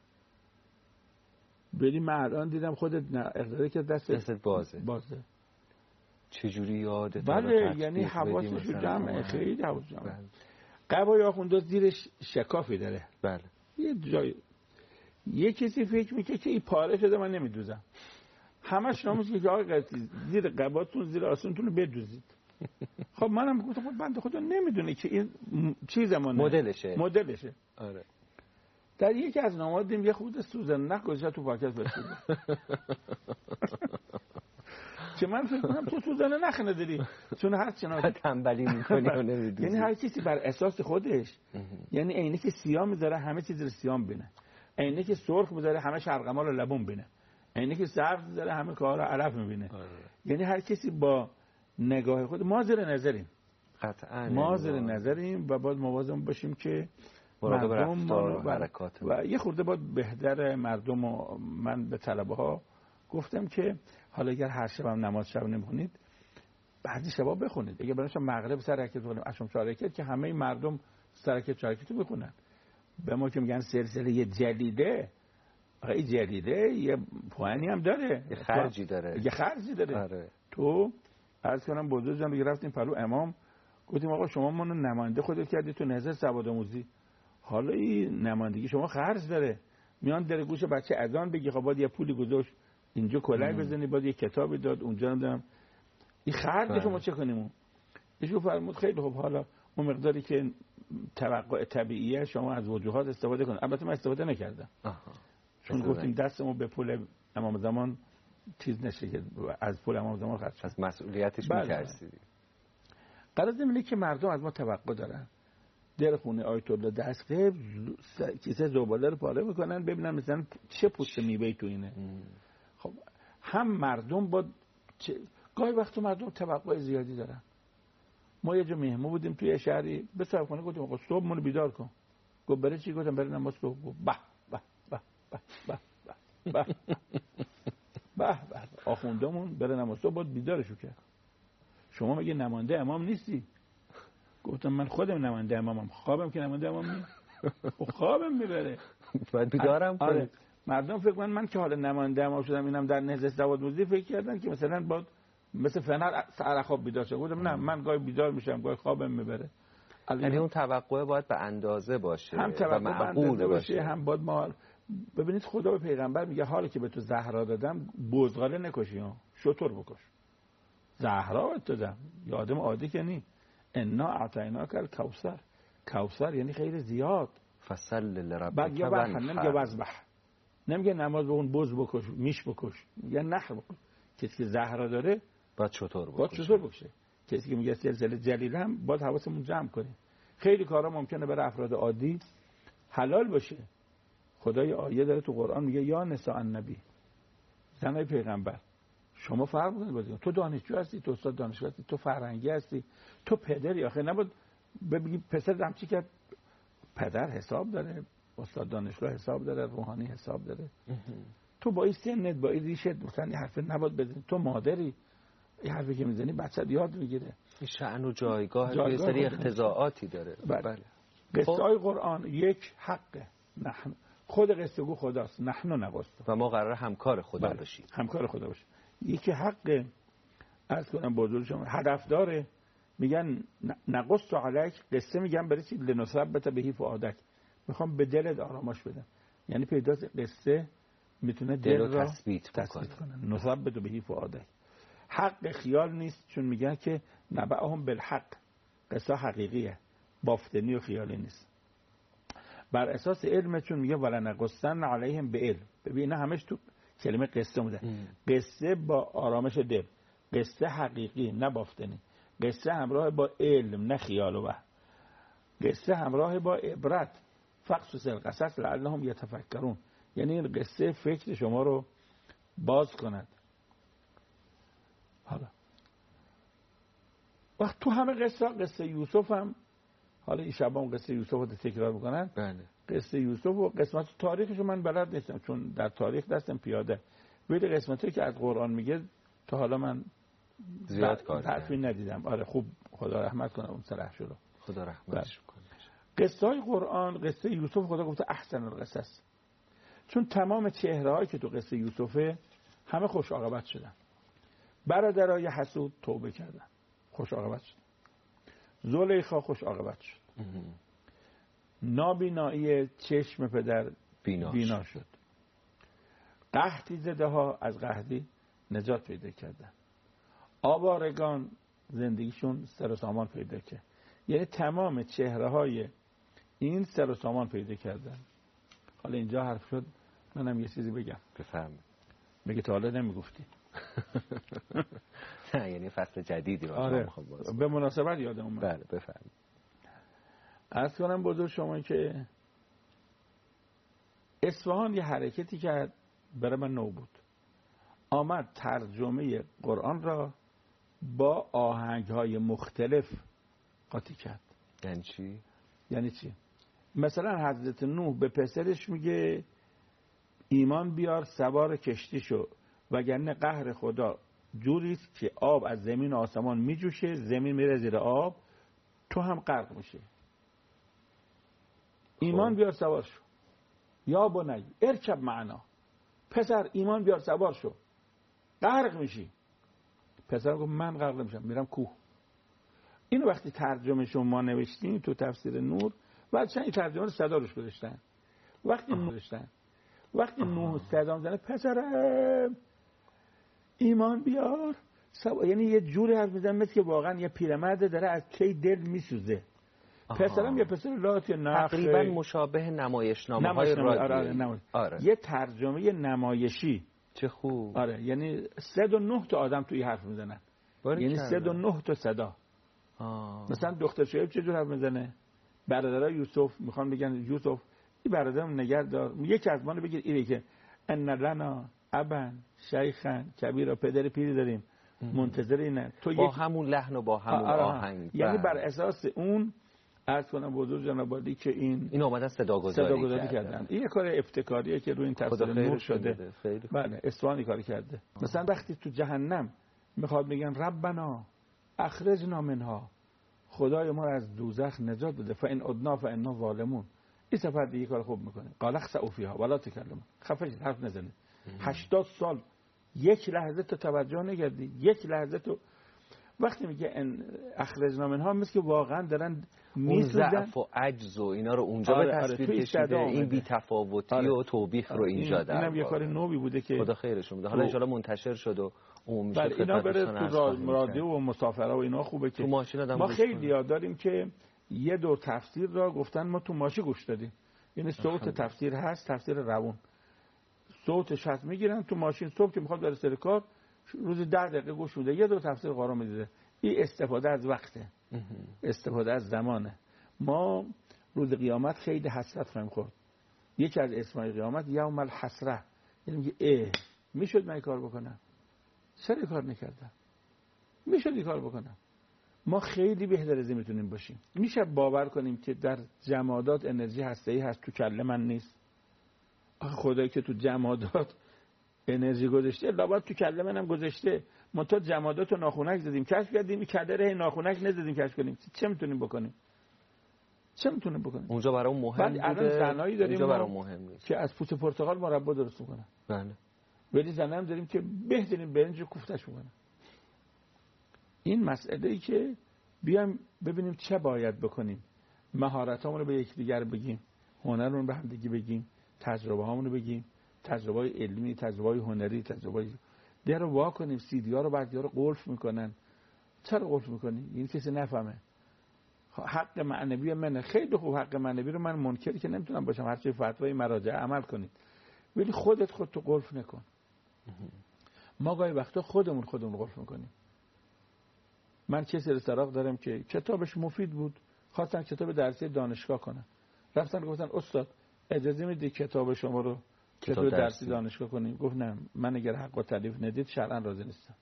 بریم من الان دیدم خودت اقداره که دستت بازه. چجوری یاده؟ بله یعنی حواسش جمعه، خیلی حواس جمعه. قبای آخونده زیرش شکافی داره. بله. یه جای یه کسی فکر میکنه که این پاره شده من نمیدوزم، همش ناموس که آقای قرائتی زیر قباتون زیر آسونتون رو بدوزید. خب منم گفتم خب بنده خدا نمیدونه که این چیزمونه، مدلشه. آره. در یکی از نامه‌ها دیدیم یه خورده سوزن نخ گذاشته تو پاکت بسیده. که من فکر کنم تو سوزن نخ نداری، چون هر چنان تنبلی میکنی و نمیدونی. یعنی هر کسی بر اساس خودش، یعنی عینه که سیاه میذاره همه چیز رو سیاه بینه، عینه که سرخ میذاره همه شرقمال رو لبون بینه، عینه که سبز میذاره همه کارا علف میبینه. یعنی هر کسی با نگاه خود. ما زیر نظریم، قطعا ما زیر نظریم و باید مواظب باشیم که مراقب رفتار و حرکات و یه خورده باید بهتر مردم. و من به طلبه ها گفتم که حالا اگر هر شب هم نماز شب نمیخونید، بعضی شبا بخونید. اگه برنامه مغرب سر رکعت بخونیم، عشم 4 رکعت، که همه مردم سر رکعت 4 رکعت بخونن. به ما که میگن سلسله جدیده، آقای جدیده یه پوانی هم داره، یه خرجی داره. آره. تو عرض کنم بزرگ جان دیگه رفتیم پلو امام، گفتیم آقا شما منو نماینده خودت کردی تو نهضت سواد آموزی، حالا این نمایندگی شما خرج داره، میان در گوش بچه اذان بگی، خب باید یه پولی گذاشت اینجا کلاه بزنی، باید یه کتابی داد اونجا، نمیدونم این خرج شما چه کنیم. ایشون فرمود خیلی خب حالا اون مقداری که توقع طبیعیه شما از وجوهات استفاده کنید. البته من استفاده نکردم، چون گفتیم دستمون به پول امام زمان چیز نشه که از پول امام زمان خرج، از مسئولیتش میترسیدی. قرار اینه که مردم از ما توقع دارن در خونه آیت الله دستغیب کیسه زباله رو پاره میکنن ببینن مثلا چه پوست میوه‌ای تو اینه. خب هم مردم با گاهی وقت مردم توقع زیادی دارن. ما یه جا مهمون بودیم توی شهری، به صاحب خونه گفتیم آقا صبح منو بیدار کن. گفت برای چی؟ گفتم برای نماز صبح. گفت به به به به به به به آخوندمون برای نماز صبح باید بیدارشو کرد. شما مگه نماینده امام نیستی؟ گفتم من خودم نماینده امامم، خوابم که نماینده امام نیست. خوابم میبره، باید بیدارم کنید. مردم فکر کنن من که حالا نماینده ما شدم اینم در نهضت سوادآموزی فکر کردن که مثلا باید مثل فنر سحر خواب بیدار شم. گفتم نه، من گاهی بیدار میشم، گاهی خوابم میبره. یعنی اون توقع باید به اندازه باشه، هم توقع به اندازه باشه، هم باید ما. ببینید خدا به پیغمبر میگه حالا که به تو زهرا دادم بزغاله نکشی ها، شتر بکش. زهرا بهت دادم، یه آدم عادی که نی. انا اعطیناک الکوثر. کوثر یعنی خیلی زیاد. فصل لربک بعد یا نمیگه وذبح، نمیگه نماز بخون بز بکش میش بکش، میگه نحر بکش. کسی که زهرا داره باید شتر بکشه. کسی که میگه سلسله جلیل هم باید حواسمون جمع کنیم. خیلی کارا ممکنه برای افراد عادی حلال باشه. خدای آیه داره تو قرآن میگه یا نساء النبی، زنای پیغمبر شما فرق میکنید. تو دانشجو هستی، تو استاد دانشگاه هستی، تو فرهنگی هستی، تو پدری. آخه نباید بگی پسر دمچی که پدر حساب داره، استاد دانشگاه حساب داره، روحانی حساب داره. تو با این سنت با این ریشت مثلا این حرف نباید بزنی. تو مادری، این حرفی که میزنی بچه یاد میگیره. این شأن و جایگاه یه سری اقتضاعاتی داره. بله. قصه های قرآن یک حقه. نحن خود قصه گو خداست، نحن نقص، و ما قراره همکار خدا باشیم. همکار خدا باشیم. یکی حقه. عرض کنم بزرگ شما هدف داره. میگن نقص علیک، قصه میگن برسید لنثبت به فؤادک، میخوام به دلت آرامش بدم. یعنی پیداست قصه میتونه دل رو تثبیت کنه. نثبت به فؤادک. حق خیال نیست، چون میگن که نبأهم بالحق، قصه حقیقیه، بافتنی و خیالی نیست. بر اساس علم، چون میگه ولا نقصن علیهم به علم. ببین همش تو کلمه قصه اومده. قصه با آرامش دل، قصه حقیقی نه بافتنی، قصه همراه با علم نه خیال و وهم، قصه همراه با عبرت. فقصص القصص لعلهم یتفکرون، یعنی این قصه فکر شما رو باز کند. حالا وقت تو همه قصه یوسف هم، حالا این شبام قصه یوسف رو تکرار میکنن. بله. قصه یوسف و قسمت تاریخش من بلد نیستم، چون در تاریخ دستم پیاده. ولی قسمتی که از قرآن میگه تا حالا من زیاد کار حرفی ندیدم. آره خوب، خدا رحمت کنه اون سرحش رو. خدا رحمتش کنه. قصه های قرآن، قصه یوسف خدا گفته احسن القصص، چون تمام چهره‌هایی که تو قصه یوسفه همه خوش عاقبت شدن. برادرای حسود توبه کردن، خوش عاقبت شد. زلیخا خوش عاقبت شد. نابینایی چشم پدر بینا شد. قحطی زده ها از قحطی نجات پیدا کردن. آوارگان زندگیشون سر و سامان پیدا کرد. یعنی تمام چهره های این سر و سامان پیدا کردن. حالا اینجا حرف شد منم یه چیزی بگم. بفرمایید. میگه تا حالا نمیگفتی. نه یعنی فصل جدیدی رو آره. به مناسبت یادم اومد. بله بفرمایید. عرض کنم بزرگ شما که اصفهان یه حرکتی کرد برای من نو بود. آمد ترجمه قرآن را با آهنگ‌های مختلف قاطی کرد. یعنی چی؟ یعنی چی؟ مثلا حضرت نوح به پسرش میگه ایمان بیار سوار کشتی شو، وگرنه قهر خدا جوریست که آب از زمین و آسمان میجوشه، زمین میره زیر آب، تو هم غرق میشه. ایمان بیار سوار شو. یا بنی ارکب معنا، پسر ایمان بیار سوار شو، غرق میشی. پسر گفت من غرق نمیشم، میرم کوه. اینو وقتی ترجمه شما نوشتین تو تفسیر نور، بعد چند ترجمه رو صدا روش گذاشتن. وقتی نوح صدا میزنه پسرم ایمان بیار یعنی یه جوری حرف میزنه مثل که واقعا یه پیرمرد داره از کی دل میسوزه. پسرم یه پسر لات نخ، تقریبا مشابه نمایشنامه‌های رادیویی. آره. یه ترجمه نمایشی. چه خوب. آره یعنی 109 تا آدم توی حرف میزنن، یعنی 109 تا صدا. مثلا دختر شعیب چه جور حرف میزنه؟ برادرای یوسف میخوان بگن یوسف این برادرم نگه دار، یکی از ما رو بگیر اینه که ان لنا ابا شیخا کبیرا، پدر پیری داریم منتظر اینه. تو با همون لحن و با همون آهنگ، یعنی بر اساس اون عرض کنم بزرگ جناب عالی که این اومدن صداگذاری کردن. این یه کار ابتکاریه که روی این تفسیر نور شده. بله اصفهانی کاری کرده. مثلا وقتی تو جهنم میخواد میگن ربنا اخرجنا منها، خدای ما از دوزخ نجات بده، فان عدنا فانا ظالمون، این سفر دیگه کار خوب میکنه. قال اخسئوا فیها ولا تکلموا، خفه شید، حرف نزنه. 80 سال یک لحظه تو توجه نکردی، یک لحظه تو وقتی میگه اخرجنا منها، مثل که واقعا دارن میسوزن. ضعف و عجز و اینا رو اونجا به تصویر کشیده، این بی‌تفاوتی و توبیخ رو اینجا در اینم یه کار نوبی بوده که خدا خیرشون بده. حالا ان شاءالله منتشر شد و عمومی شد. اینا بره تو رادیو و مسافرها و اینا خوبه که ما خیلی یاد داریم که یه دور تفسیر را گفتن ما تو ماشین گوش دادیم. یعنی صوت تفسیر هست، تفسیر روون، صوتش هست، میگیرن تو ماشین صبح که میخواد بره سر کار، روزی 10 دقیقه گوش میده، یه دور تفسیر قرآن میده. این استفاده از وقته، استفاده از زمانه. ما روز قیامت خیلی حسرت خواهیم خورد. یکی از اسمای قیامت یوم الحسره، یعنی میگه میشد من این کار بکنم، چرا کار نکردم، میشد این کار بکنم. ما خیلی بهتر از این میتونیم باشیم. میشه باور کنیم که در جمادات انرژی هسته‌ای هست، تو کله من نیست؟ آخه خدایی که تو جمادات انرژی گذاشته، لابد تو کله منم گذاشته. ما تا جمادات رو ناخونک زدیم کشف کردیم، این کدره ناخونک نزدیم کشف کنیم. چه میتونیم بکنیم؟ چه میتونیم بکنیم؟ اونجا برام مهم بوده. الان زنایی داریم اونجا برام مهم نیست که از پوست پرتقال مربا درست میکنن. بله. ولی زنایی هم داریم که بهترین برنج رو کوفتش میکنن. این مسئله‌ای که بیایم ببینیم چه باید بکنیم. مهارتامون رو به یکدیگر بگیم، هنرمون رو به هم دیگه بگیم، تجربه هامون رو بگیم، تجربه علمی، تجربه هنری، تجربه در رو وا کنیم. سیدی ها رو بعضی ها رو قلف میکنن. چرا قلف میکنی؟ این کسی نفهمه. حق معنوی منه، خیلی خوب، حق معنوی رو من منکری که نمیتونم باشم، هر چی فتوای مراجع عمل کنید، ولی خودتو قلف نکن. ما گاهی وقتا خودمون قلف میکنیم. من کسی رو سراغ دارم که کتابش مفید بود، خواستن کتاب درسی دانشگاه کنن، رفتن گفتن استاد اجازه میدی کتاب شما رو کتاب درسی دانشگاه کنیم؟ گفت نه، من اگر حق و تلیف ندید شرعا راضی نیستم.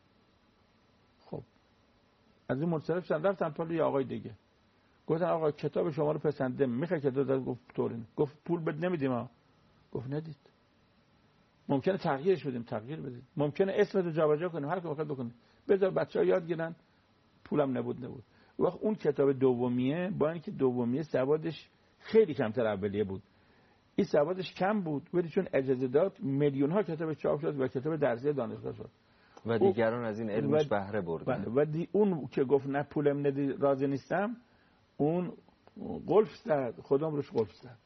خب از این منصرف شدن، رفتن پای آقای دیگه، گفتن آقا کتاب شما رو پسندم، میخوای کتاب داد؟ گفت طورین. گفت پول بد نمیدیم ها. گفت ندید. ممکنه تغییرش بدیم، تغییر بدید، ممکنه اسمتو جابجا کنیم، هر کاری بخواد بکنید، بذار بچه‌ها یاد گیرن، پولم نبود. وقت اون کتاب دومیه، با اینکه دومیه سوادش خیلی کمتر اولیه بود، این سوادش کم بود، ولی چون اجازه داد میلیون ها کتاب چاپ شد و کتاب درسی دانشگاه شد و دیگران از این علمش بهره بردن. و اون که گفت نه پولم ندی راضی نیستم، اون قلف زد، خودم روش قلف زد.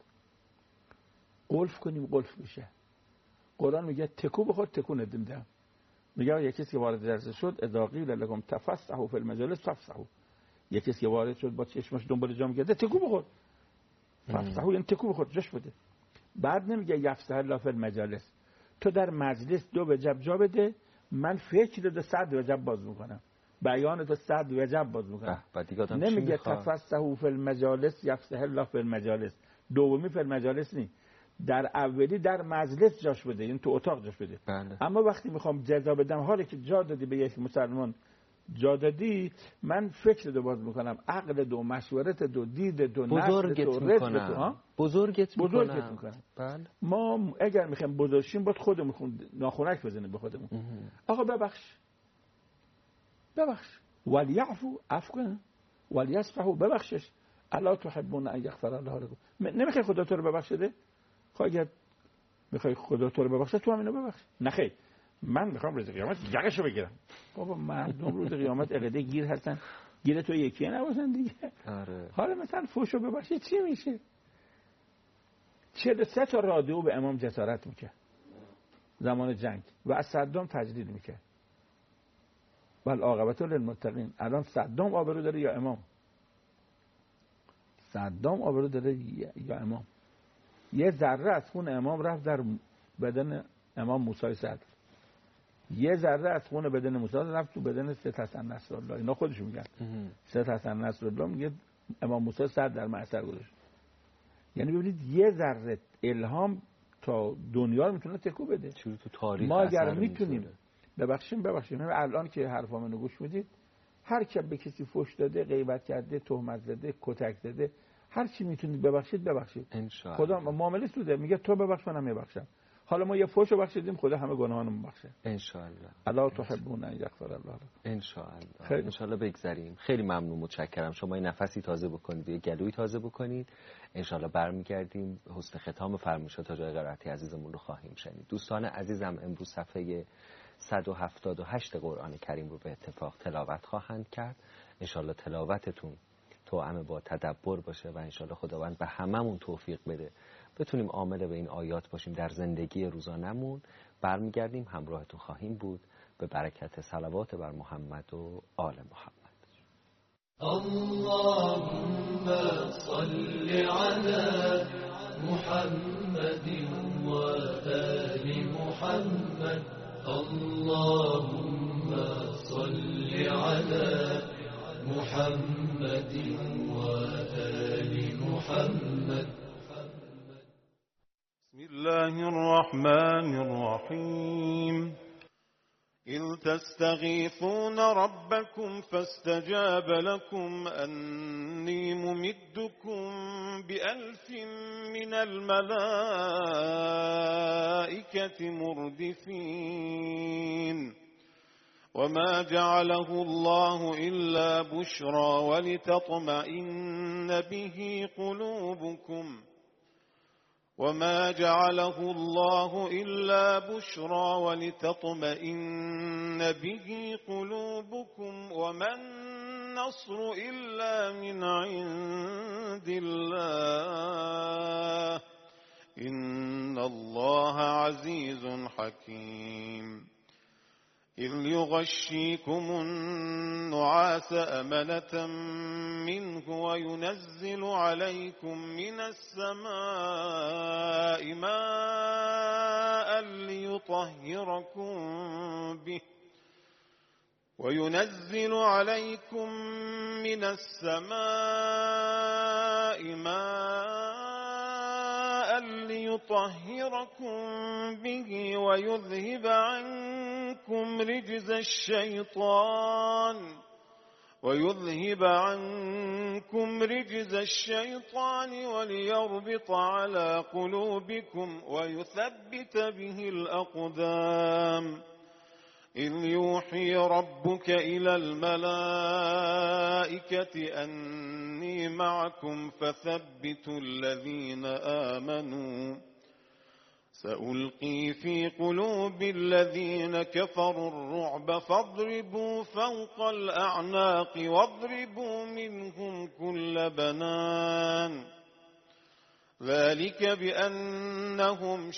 قلف کنیم قلف میشه. قرآن میگه تکو بخور تکو ندیدم. میگه یکی کسی که وارد جلسه شد اذا قیل لكم تفسحوا في المجالس فافسحوا، یکی کسی که وارد شد با چشمش دنبال جام گرده تکو بخور، فافسحوا یعنی تکو بخور، جاش بده. بعد نمیگه یفسح الله فی المجالس، تو در مجلس 2 وجب جا بده، من فکر رو 100 وجب باز میکنم، بیان تو 100 وجب باز میکنم. نمیگه تفسحوا فی المجالس یفسح الله فی المجالس، دومی فی المجالس نی، در اولی در مجلس جاش بده، یعنی تو اتاق جاش بده. بله. اما وقتی میخوام جزا بدم، حالی که جا دادی به یک مسلمان، جا دادی، من فکر دو باز میکنم، عقل دو، مشورت دو، دید دو، نسل دو، رزق دو، بزرگت میکنم. بله. ما اگر میخوایم بزرگشیم باید خودمون ناخونک بزنیم به خودمون. آقا ببخش ولیعفو، عفو کن، ولیصفحوا، ببخشش. الا تحبون ان یغفر الله لكم، نمیخوای خدا تو رو ببخشه؟ اگر میخوای خدا تو رو ببخشه تو هم اینو ببخش. نخیر، من میخوام روز قیامت یقشو بگیرم. بابا مردم روز قیامت اقده گیر هستن، گیر تو یکیه نباشن دیگه. آره. حالا مثلا فوشو ببخشه چی میشه؟ 43 تا رادیو به امام جسارت میکرد زمان جنگ و از صدام تجدید میکرد. بل عاقبت للمتقین. الان صدام آبرو داره یا امام؟ صدام آبرو داره یا امام؟ یه ذره از خون امام رفت در بدن امام موسی صدر، یه ذره از خون بدن موسی رفت تو بدن سید حسن نصرالله. اینا خودشون میگن. سید حسن نصرالله میگه امام موسی صدر در معصر گذاشت. یعنی ببینید یه ذره الهام تا دنیا رو میتونه تکو بده. چون تو تاریخ ما اگر میتونیم ببخشیم الان که حرفامونو گوش میدید، هر کی به کسی فحش داده، غیبت کرده، تهمت زده، کتک زده، هر چی میتونید ببخشید. انشاءالله. خدا معامله سوده، میگه تو ببخش منم میبخشم. حالا ما یه فوشو بخشیدیم، خدا همه گناهانمون بخشه ان شاء الله. الا تحبون ان یغفر الله لكم. ان شاء الله. ان شاء الله بگذریم. خیلی ممنون، متشکرم. شما این نفسی تازه بکنید، یه گلوی تازه بکنید. ان شاء الله برمیگردیم حسن ختام فرمایشات حاج قرائتی عزیزمون رو خواهیم شنید. دوستان عزیزم، امروز صفحه 178 قرآن کریم رو به اتفاق تلاوت خواهند کرد. ان شاء الله تلاوتتون توأم با تدبر باشه و ان شاء الله خداوند به هممون توفیق بده بتونیم عامل به این آیات باشیم در زندگی روزانمون. برمیگردیم، همراهتون خواهیم بود به برکت صلوات بر محمد و آل محمد. اللهم صل على محمد و آل محمد. اللهم صل على محمد و آل محمد. بسم الله الرحمن الرحيم. إذ تستغيثون ربكم فاستجاب لكم أني ممدكم ب1000 من الملائكة مردفين. وما جعله الله إلا بشرى ولتطمئن به قلوبكم. وما جعله الله إلا بشرى ولتطمئن به قلوبكم. وما النصر إلا من عند الله إن الله عزيز حكيم. إذ يغشيكم النعاس أمنة منه وينزل عليكم من السماء ماء ليطهركم به وينزل عليكم من السماء ماء ليطهركم به ويذهب عنكم رجز الشيطان وليربط على قلوبكم ويثبت به الأقدام. إذ يوحي ربك إلى الملائكة أني معكم فثبتوا الذين آمنوا. سألقي في قلوب الذين كفروا الرعب فاضربوا فوق الأعناق واضربوا منهم كل بنان. ذلك بأنهم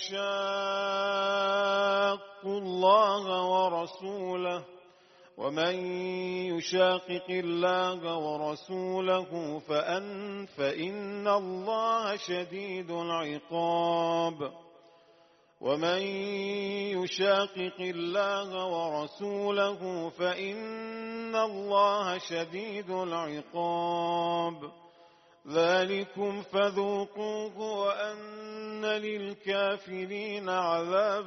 شاقوا الله ورسوله ومن يشاقق الله ورسوله فإن الله شديد العقاب. ومن يشاقق الله ورسوله فإن الله شديد العقاب. ذلكم فذوقوه وأن للكافرين عذاب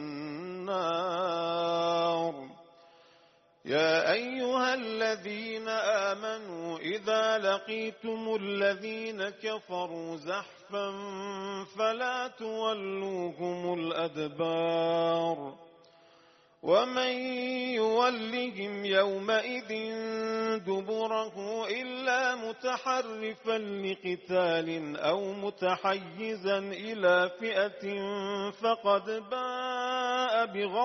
النار. يا أيها الذين آمنوا إذا لقيتم الذين كفروا زحفا فلا تولوهم الأدبار. ومن يولهم يومئذ دبره إلا متحرفا لقتال أو متحيزا إلى فئة فقد باء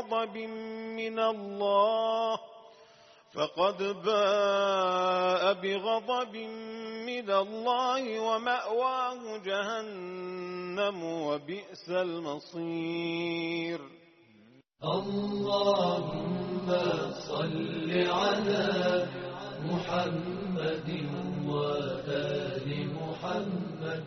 بغضب من الله ومأواه جهنم وبئس المصير. اللهم صل على محمد وآل محمد.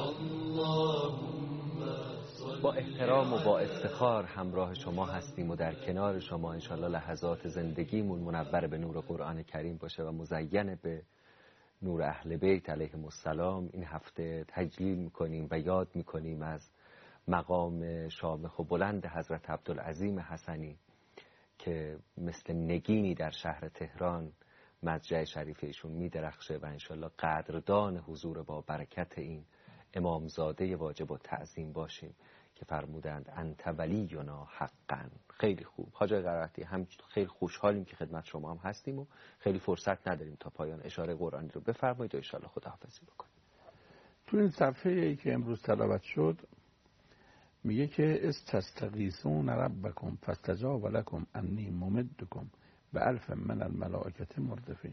اللهم با احترام و با افتخار همراه شما هستیم و در کنار شما. انشالله لحظات زندگیمون منور به نور قرآن کریم باشه و مزین به نور اهل بیت علیهم السلام. این هفته تجلیل میکنیم و یاد میکنیم از مقام شامخ و بلند حضرت عبدالعظیم حسنی که مثل نگینی در شهر تهران مضجع شریف ایشون میدرخشه و انشالله قدردان حضور با برکت این امامزاده واجب التعظیم باشیم که فرمودند انت ولینا حقا. خیلی خوب حاج قرائتی، هم خیلی خوشحالیم که خدمت شما هم هستیم و خیلی فرصت نداریم تا پایان اشاره قرآنی رو بفرمایید و ان شاءالله خداحافظی بکنیم. تو این صفحه‌ای که امروز تلاوت شد میگه که استستغیثون ربکم فاستجاب لکم انی ممدکم بألف من الملائکه مردفین.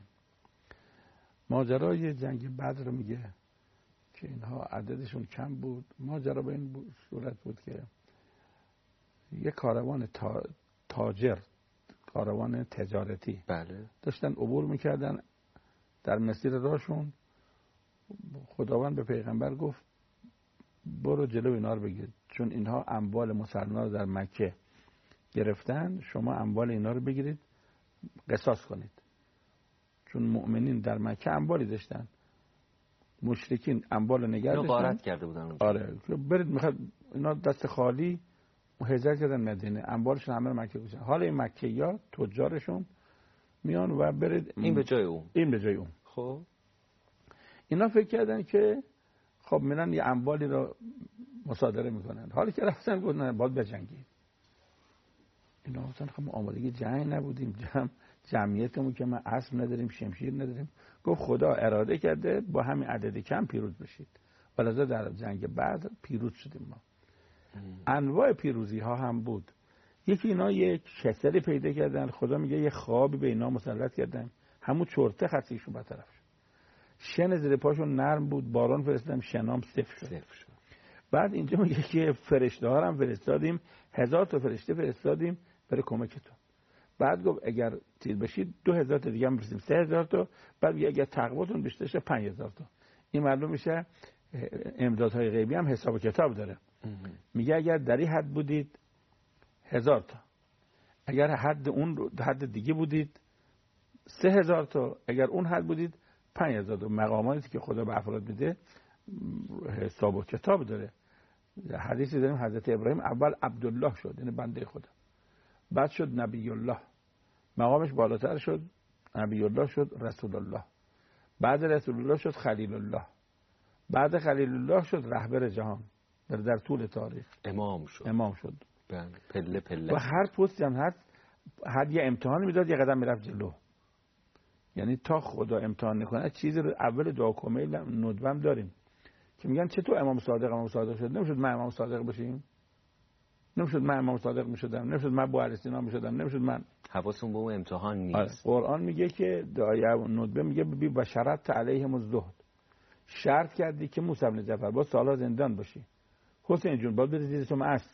ماجرای جنگ بدر میگه که اینها عددشون کم بود. ماجرا به این صورت بود که یک کاروان تاجر، کاروان تجارتی بله. داشتن عبور میکردن. در مسیر راهشون خداوند به پیغمبر گفت برو جلو اینا رو بگیر، چون اینها اموال مسلمان رو در مکه گرفتن، شما اموال اینا رو بگیرید قصاص کنید. چون مؤمنین در مکه اموالی داشتن، مشرکین اموال نگه داشتن، غارت کرده بودن. آره برید، میخواد اینا دست خالی هجرت کردن مدینه، اموالشون همه مکه گذاشتن. حالا این مکه‌یا تجارشون میان و برید این به جای اون، این به جای اون. خب اینا فکر کردن که خب میرن یه اموالی رو مصادره میکنن. حالی که رفتن گفتن باید بجنگیم. اینا گفتن خب ما آمادگی جنگ نبودیم، جمعیتمون که ما اسب نداریم، شمشیر نداریم. گفت خدا اراده کرده با همین عدد کم پیروز بشید. ولذا در جنگ بعد پیروز شدیم ما. انواع پیروزی ها هم بود. یکی اینا یک کسری پیدا کردن، خدا میگه یه خوابی به اینا مسلط کردن، همون چرته خطیشون برطرف شد. شن زیر پاشون نرم بود، باران فرستادم شنام صفر شد. بعد اینجا میگه که فرشته ها هم فرستادیم، 1000 تا فرشته فرستادیم برای کمکتون. بعد گفت اگر چیز بشید 2000 تا دیگه هم برسیم 3000 تا. بعد میگه اگر تقواتون بیشتر شه 5000 تا. این معلوم میشه امدادهای غیبی هم حساب و کتاب داره. میگه اگر در این حد بودید 1000 تا، اگر حد اون حد دیگه بودید 3000 تا، اگر اون حد بودید 5000 تا. مقاماتی که خدا به افراد میده حساب و کتاب داره. حدیثی داریم حضرت ابراهیم اول عبدالله شد، یعنی بنده خدا، بعد شد نبی الله، مقامش بالاتر شد، نبی الله شد رسول الله، بعد رسول الله شد خلیل الله، بعد خلیل الله شد رهبر جهان. در طول تاریخ امام شد. پله پله. و هر پستی هم هر یه امتحان میداد، یه قدم میرفت جلو. یعنی تا خدا امتحان نکنه چیزی رو اول دعا کمیل ندوم داریم که میگن چطور امام صادق شد. نمیشد من امام صادق بشیم؟ نمیشد من امام صادق میشدم؟ نمیشد من ابو علیسینا میشدم؟ نمیشد من؟ حواسون به اون امتحان نیست. قرآن میگه که دعای ندبه میگه بی بشرت علیهم الزهد، شرط کردی که موسی بن جعفر با سالها زندان باشی، حسین جون باید بری زیر شما اصل،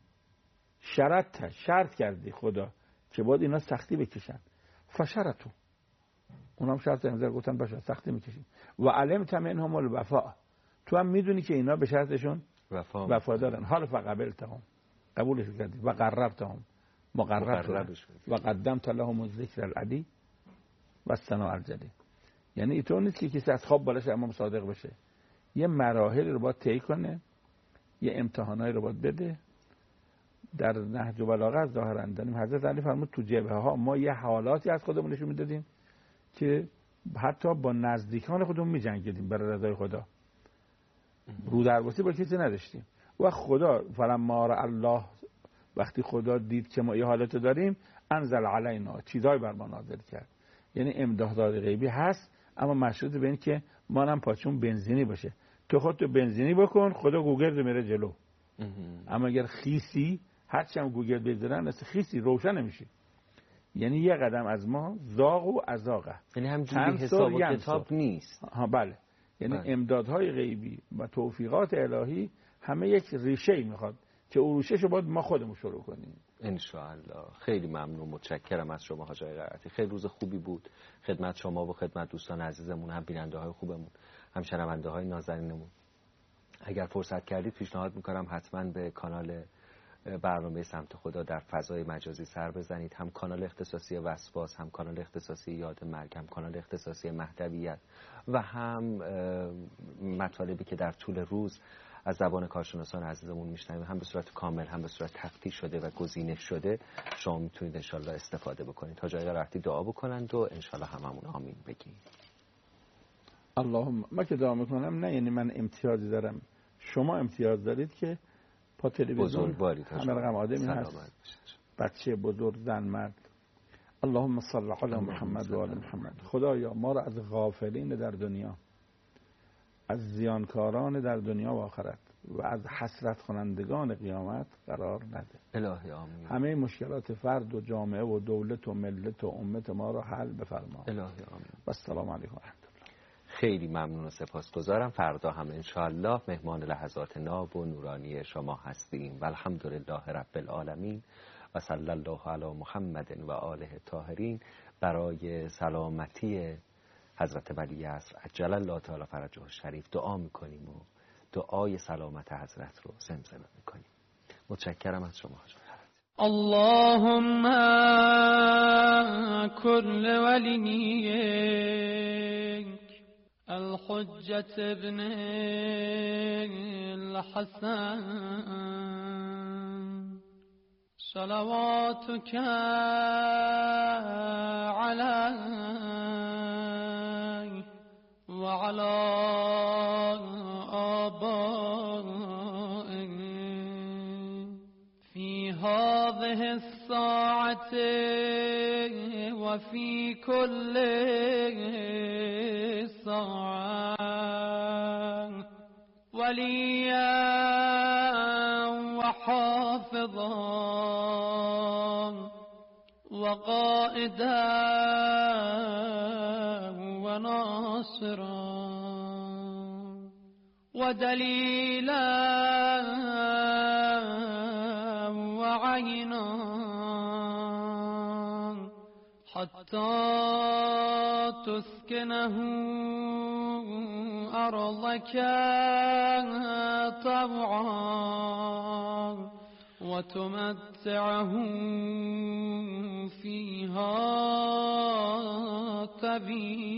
شرط کردی خدا که باید اینا سختی بکشن، فشرتو، اونام شرط امضا گفتن باشه سختی میکشیم. و علمت منهم الوفاء، تو هم میدونی که اینا به شرطشون وفا دارن. حالا فقبلتهم، قبولش کردی، و قربتهم، مقرب و قدمت لهم الذکر العلی و الثناء الجلی. یعنی اینطور نیست که کسی از خواب بالاش امام صادق بشه، یه مراحل رو باید طی کنه، یه امتحانایی رو باید بده. در نهج البلاغه ظاهرا داریم حضرت علی فرمود تو جبهه ها ما یه حالاتی از خودمون نشون میدادیم که حتی با نزدیکان خودمون میجنگیدیم برای رضای خدا، رو درباسی با کسی نداشتیم. و خدا فلما را الله، وقتی خدا دید که ما یه حالت داریم، انزل علینا، چیزای بر ما نازل کرد. یعنی امدادات غیبی هست، اما مشروط به این که ما هم پاچون بنزینی باشه. تو خودتو بنزینی بکن، خدا گوگل میره جلو. اما اگر خیسی، هرچی هم گوگل بذارن مثل خیسی روشن نمیشه. یعنی یه قدم از ما زاغ و ازاغه، یعنی همجوری حساب و کتاب نیست. بله، یعنی امدادهای غیبی و توفیقات الهی همه یک ریشه میخواد که اون ریشه‌شو باید ما خودمون شروع کنیم ان شاء الله. خیلی ممنون، متشکرم از شما حاج قرائتی. خیلی روز خوبی بود خدمت شما و خدمت دوستان عزیزمون، هم بیننده‌های خوبمون، هم شنونده‌های نازنینمون. اگر فرصت کردید پیشنهاد می‌کنم حتما به کانال برنامه سمت خدا در فضای مجازی سر بزنید. هم کانال اختصاصی وسواس، هم کانال اختصاصی یاد مرگ، هم کانال اختصاصی مهدویت و هم مطالبی که در طول روز از زبان کارشناسان عزیزمون میشنویم، هم به صورت کامل هم به صورت تخطی شده و گزینش شده، شما میتونید انشالله استفاده بکنید. تا جای قرائتی دعا بکنند و انشالله هممون آمین بگیم. اللهم، ما که دعا میکنم نه یعنی من امتیازی دارم، شما امتیاز دارید که پا تلویزیون همه رقم آدمی هست، بچه بزرگ زن مرد. اللهم صل علی محمد و آل محمد. خدایا ما را از غافلین در دنیا، از زیانکاران در دنیا و آخرت و از حسرت کنندگان قیامت قرار نده. الهی آمین. همه مشکلات فرد و جامعه و دولت و ملت و امت ما را حل بفرما. الهی آمین. و السلام علیکم و رحمت الله. خیلی ممنون و سپاسگزارم. فردا هم انشاءالله مهمان لحظات ناب و نورانی شما هستیم. و الحمدلله رب العالمین و صلی الله علی محمد و آله الطاهرین. برای سلامتی حضرت ولی عصر عجل الله تعالی فرجه الشریف دعا میکنیم و دعای سلامت حضرت رو زمزمه میکنیم. متشکرم از شما. اللهم كل وليك الحجة ابن الحسن صلواتك عليه وعلى آبائه في هذه الساعة وفي كل ساعة وليا وحافظا وقائدا وناصرا ودليلا وعينا حتى تسكنه أرضك طوعا وتمتعه فيها طويلا